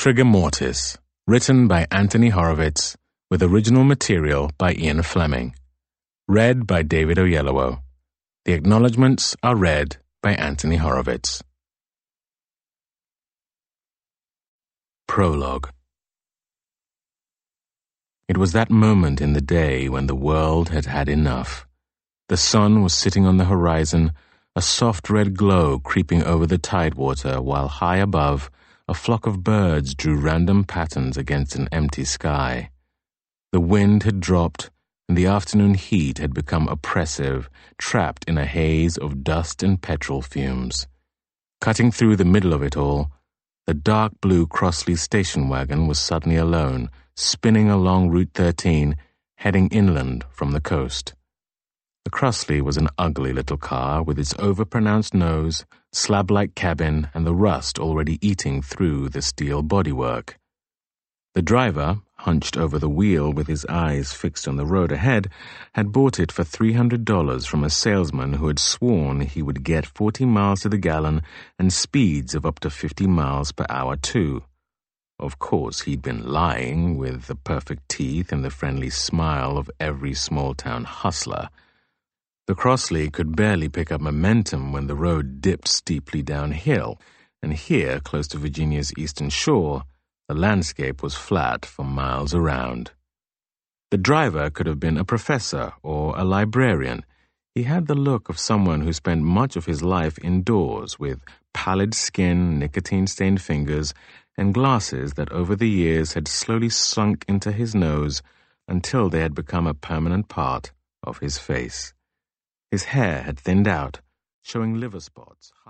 Trigger Mortis, written by Anthony Horowitz, with original material by Ian Fleming. Read by David Oyelowo. The acknowledgements are read by Anthony Horowitz. Prologue. It was that moment in the day when the world had had enough. The sun was sitting on the horizon, a soft red glow creeping over the tidewater, while high above, a flock of birds drew random patterns against an empty sky. The wind had dropped, and the afternoon heat had become oppressive, trapped in a haze of dust and petrol fumes. Cutting through the middle of it all, the dark blue Crossley station wagon was suddenly alone, spinning along Route 13, heading inland from the coast. The Crossley was an ugly little car with its overpronounced nose, slab-like cabin, and the rust already eating through the steel bodywork. The driver, hunched over the wheel with his eyes fixed on the road ahead, had bought it for $300 from a salesman who had sworn he would get 40 miles to the gallon and speeds of up to 50 miles per hour too. Of course, he'd been lying, with the perfect teeth and the friendly smile of every small-town hustler. The Crossley could barely pick up momentum when the road dipped steeply downhill, and here, close to Virginia's eastern shore, the landscape was flat for miles around. The driver could have been a professor or a librarian. He had the look of someone who spent much of his life indoors, with pallid skin, nicotine-stained fingers, and glasses that over the years had slowly sunk into his nose until they had become a permanent part of his face. His hair had thinned out, showing liver spots